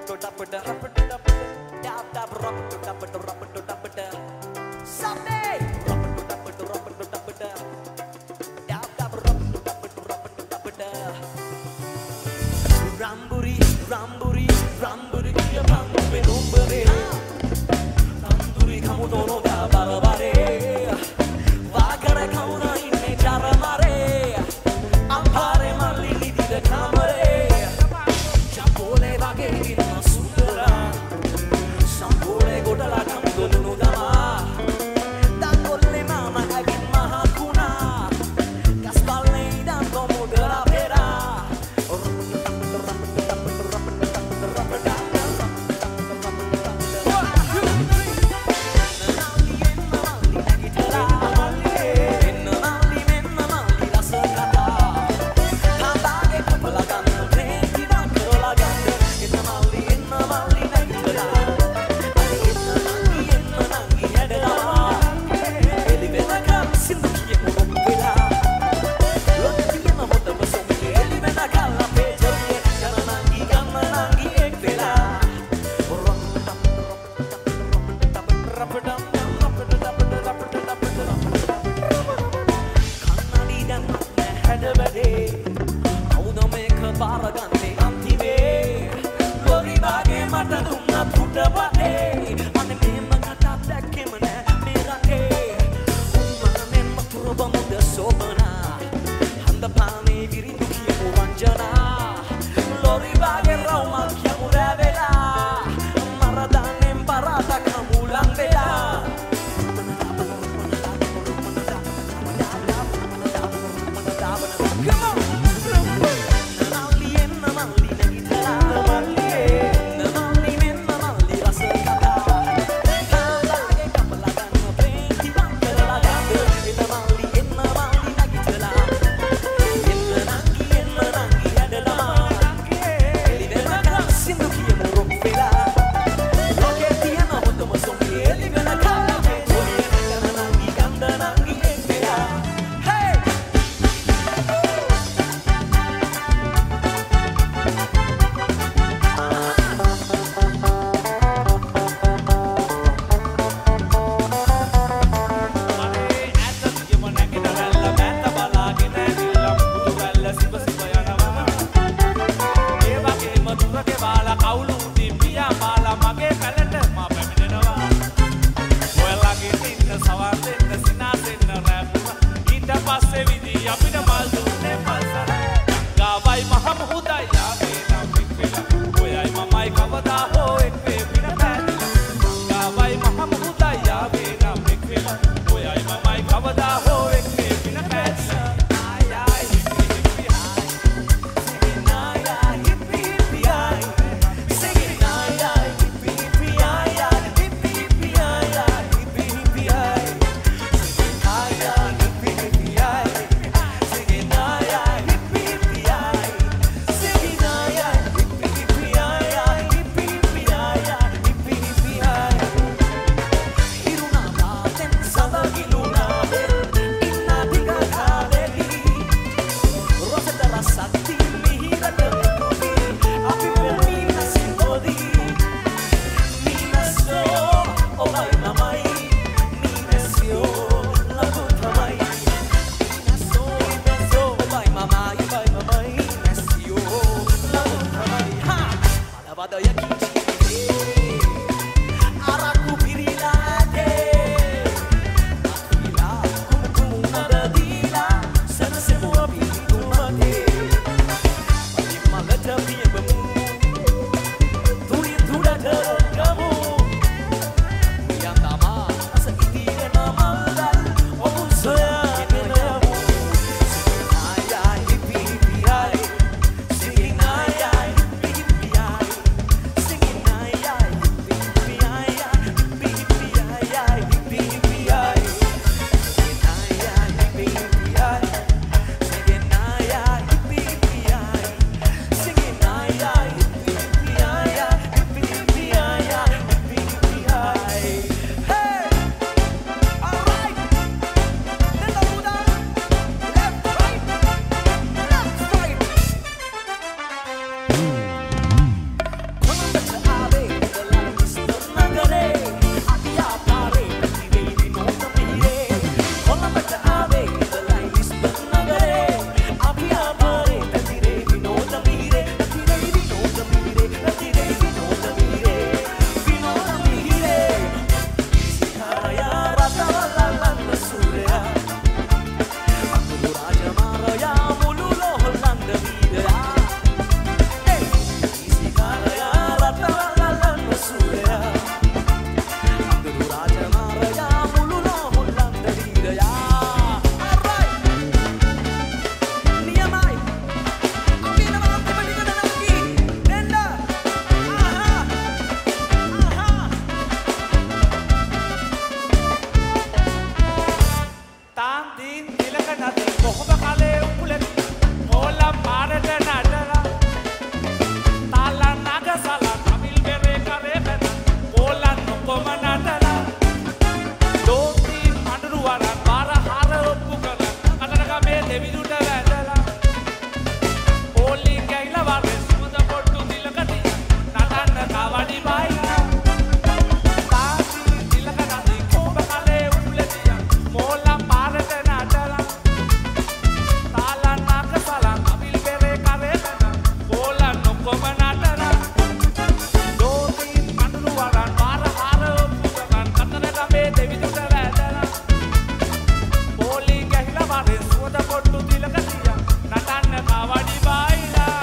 Ramburi, ramburi, ramburi, kia bambu benumbere. Tanduri kamu dono da barabare. Vagare kamu na inne jaramare. Ampare malili di de kamare. Chapole vage inna sundara. Sampole godala kamu donu dama. Dakolle mama agin mahakuna. Kaspalle dan komu dera pera. Singing ඔක්කොම නටලා ලෝකීන් අඬරු වරන් බාරහාර ඔප්පු කරලා කතරගමේ දෙවිදුට වැඳලා ඕලි ගෑයිලා වරේ සුමුද පොට්ටු තිලකදී නටන්න කවඩි බයිලා තාසි තිලකදී කොඹ කලේ උඩුලෙදියා මෝලා පාරට නටලා තාලා නාක සලා අවිල් බෙරේ කරේ නන ඕලා නොකොම නටලා ලෝකීන් අඬරු වරන් බාරහාර ඔප්පු කරන් කතරගමේ දෙවිදුට වැඳලා ඕලි ගෑයිලා වරේ සුමුද පොට්ටු තිලකදී නටන්න කවඩි බයිලා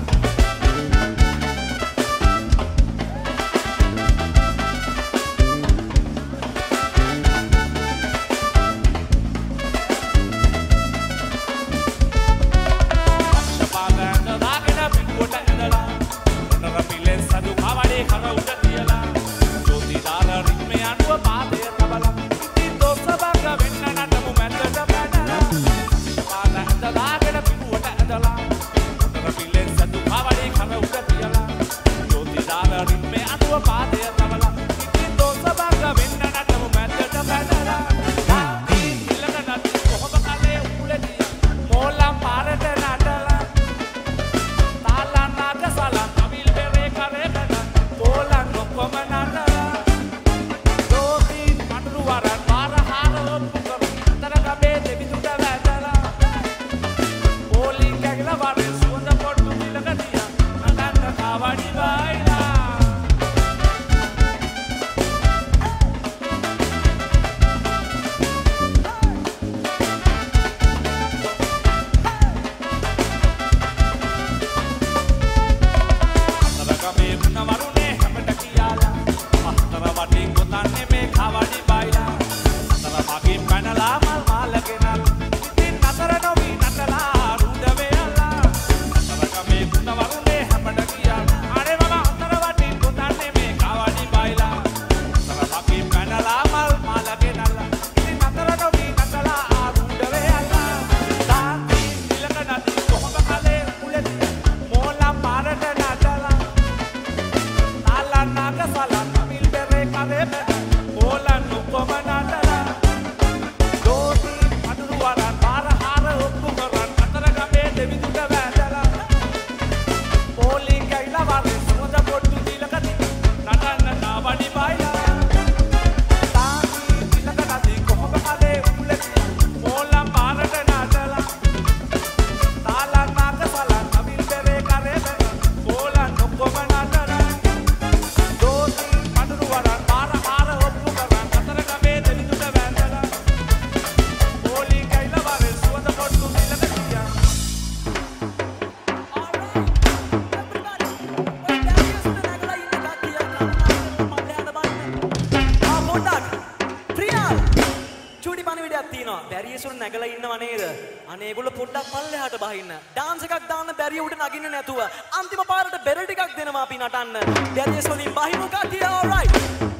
අන්තිම පාරට බෙරල් ටිකක් දෙනවා අපි නටන්න. දැරියස් වලින් බහිමු කට්ටිය. alright.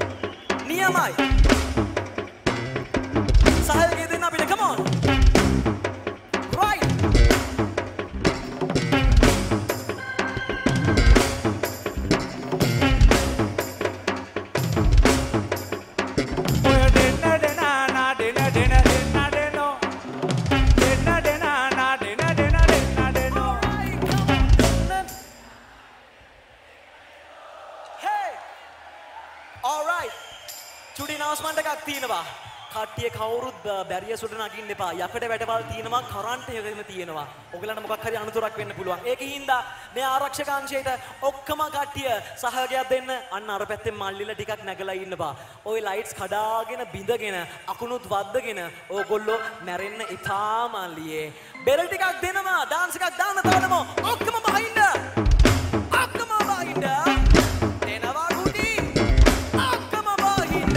නියමයි. සහයෝගය දෙන්න අපිට. come on. right. කට්ටිය කවුරුත් බැරියස් උඩ නගින්න එපා. යකඩ වැටවල් තියෙනවා, කරන්ට් එකම තියෙනවා. ඔයගලන්ට මොකක් හරි අනතුරක් වෙන්න පුළුවන්. ඒකින්ද මේ ආරක්ෂක අංශයට ඔක්කොම කට්ටිය සහයෝගයක් දෙන්න. අන්න අර පැත්තේ මල්ලිලා ටිකක් නැගලා ඉන්නවා. ওই ලයිට්ස් කඩාගෙන බිඳගෙන අකුණුත් වද්දගෙන ඕගොල්ලෝ මැරෙන්න එපා මල්ලියේ. බෙරල් ටිකක් දෙනවා. ඩාන්ස් එකක් දාන්න තානමු. ඔක්කොම බහින්න. ඔක්කොම බහින්න. දෙනවා කුටි. ඔක්කොම බහින්න.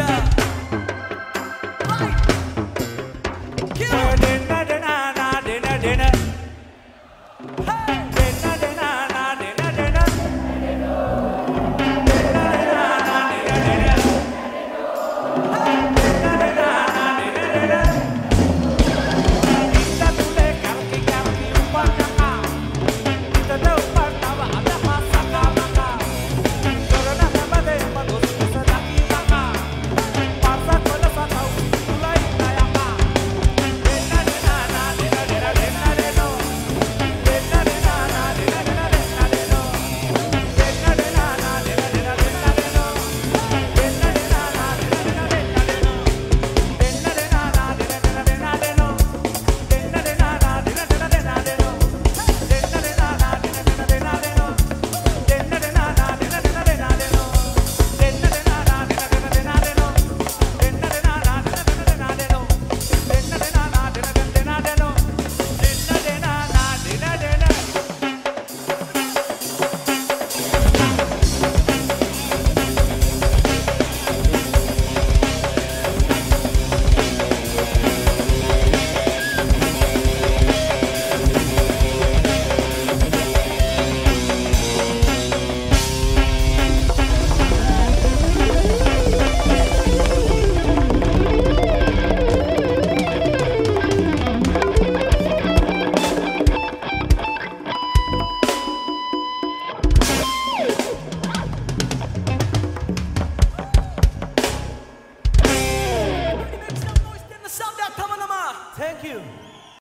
you.